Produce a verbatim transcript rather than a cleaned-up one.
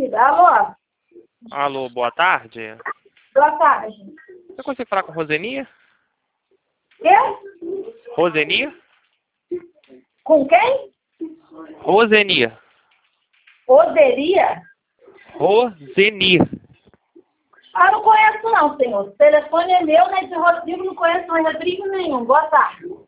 vida. Alô? Alô, boa tarde. Boa tarde. Você consegue falar com Rosenia? Quê? Rosenia? Com quem? Rosenia. Oderia? Rosenia. Ah, não conheço não, senhor. O telefone é meu, né? De Rodrigo, não conheço mais Rodrigo nenhum. Boa tarde.